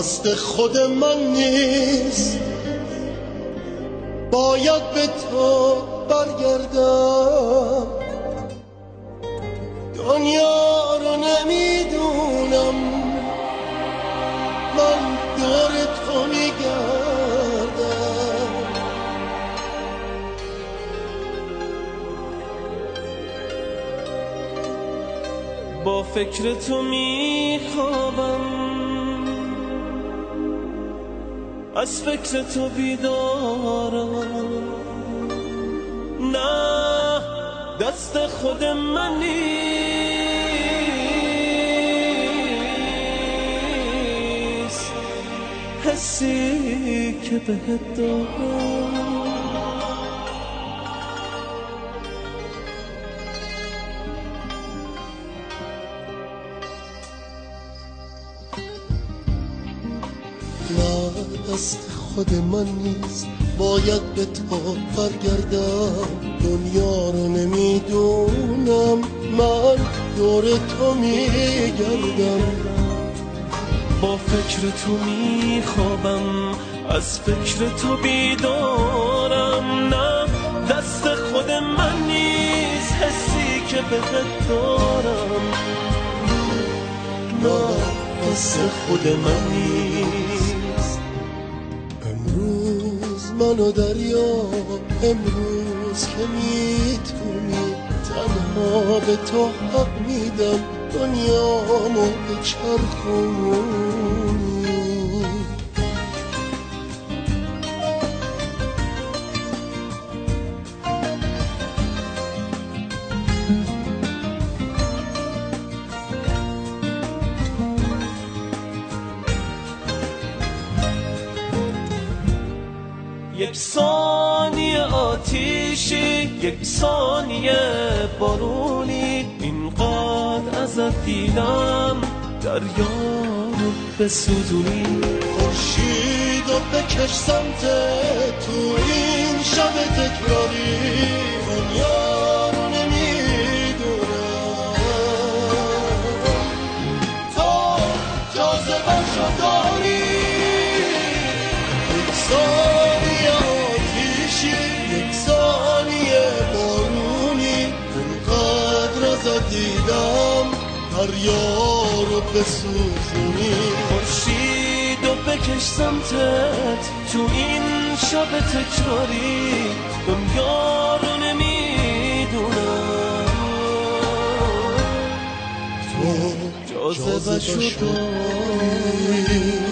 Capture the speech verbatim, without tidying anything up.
دست خود من نیست، باید به تو برگردم. دنیا رو نمیدونم، من دور تو میگردم. با فکر تو میخوابم، از فکر تو بیدارم. نه دست خود من نیست، حسی که بهت دارم. نه دست خود من نیست، باید به تو برگردم. دنیا رو نمیدونم، من دور تو میگردم. با فکر تو میخوابم، از فکر تو بیدارم. نه دست خود من نیست، حسی که بهت دارم. نه دست خود من نیست. امروز منو دریا، امروز که میتونی، تنها به تو حق میدم، دنیامو بچرخونی. یک ثانیه آتیشی، یک ثانیه بارونی، اینقدر ازت دیدم دریا رو بسوزونی. خورشیدو بکش سمت تو این شب تکراری، دنیا رو نمیدونم، تو جاذبه‌شو داری. یک ثانیه آتیشی، یک ثانیه بارونی، اونقدر ازت دیدم دریا رو بسوزونی. خورشیدو بکش سمتت تو این شب تکراری، دنیا رو نمیدونم، تو جاذبه‌شو داری.